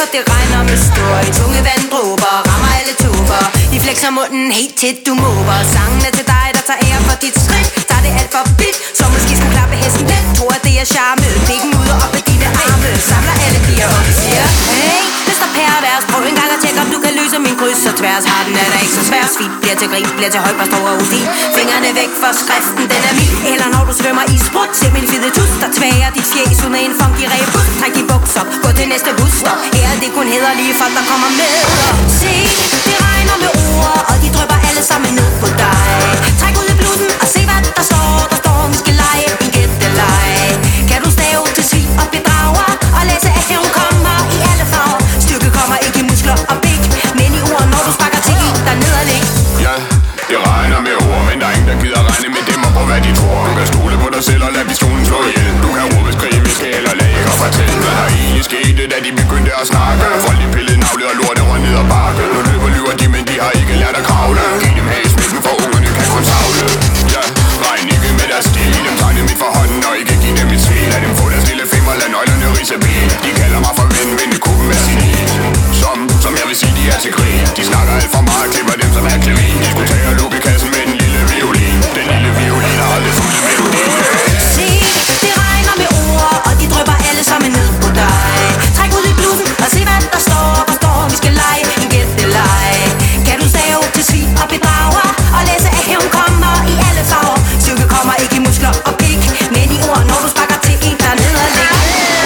det regner med støj. Tunge vanddråber rammer alle tuber. De flexer munden helt tæt, du måber. Sangen er til dig, der tager ære for dit skridt. Tager det alt for bit, så måske skulle klappe hesten lidt. Tror at det er charme, pikken ud og op med dine arme. Samler alle piger og vi siger hey, Mr. Pervers, prøv en gang at tjekke om du kan løse min kryds og tværs. Har den er der ikke så svær, svit bliver til grin, bliver til høj, hvor stor og ufin. Fingrene væk for skriften, den er min. Eller når du svømmer i sprut, se min fede tus, der tværer dit fjes ud med en funky rebus. Træk de bukser, gå til næste busstop. Her er det kun hæderlige folk, der kommer med. Se, det regner med ord, og de drypper alle sammen ned på dig. Træk ud i blusen og se hvad der står. Der står, vi skal lege en gætteleg. Kan du stave til svin og bedrager, og læse at hævn kommer i alle farver. Styrke kommer ikke i muskler og pik, men i ord, når du sparker til en, der ned og lig. Ja, det regner med ord, men der er ingen, der gider regne med dem og på hvad de tror. Du kan stole på dig selv og lad pistolen slå ihjel. Du kan råbe, skrige, viske eller lægge og fortælle. Hvad der egentlig skete, da de begyndte at snakke. Folk de pillede navlet og lorte rundt ned og bakke. Nu løber lyver de, men de har ikke lært at kravle. Giv dem her i smækken, for ungerne kan kun savle. Ja, regn ikke med deres stil. Dem tager dem mit for hånden og ikke giv dem et smil. Lad dem få deres lille finger, lad nøglerne rise bil. De kalder mig for ven, men det kunne være sin il. Som jeg vil sige, de er til grin. De snakker alt for meget, klipper dem som er klevin. De skulle tage og lukke kassen med den lille violin. Den lille violin har aldrig fulgt melodi. Se, det regner med ord, og de drypper alle sammen ned på dig. Træk ud i blusen og se hvad der står. Der står, vi skal lege en gætteleg. Kan du stave til svin og bedrager, og læse at hævn kommer i alle farver. Styrke kommer ikke i muskler og pik, men i ord, når du sparker til en, der ned og ligger.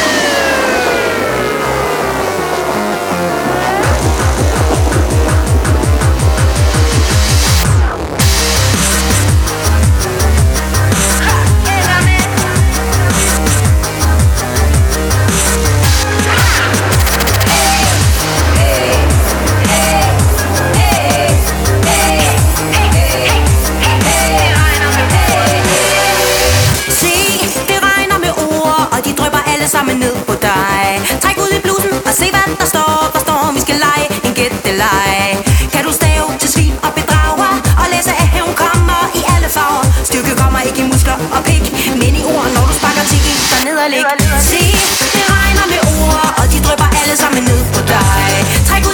Sammen ned på dig. Træk ud i blusen og se hvad der står. Der står, vi skal lege en gætteleg. Kan du stave til svin og bedrager, og læse at hævn kommer i alle farver. Styrke kommer ikke i muskler og pik, men i ord, når du sparker til en, der ned og lig. Se, det regner med ord, og de drypper alle sammen ned på dig. Træk ud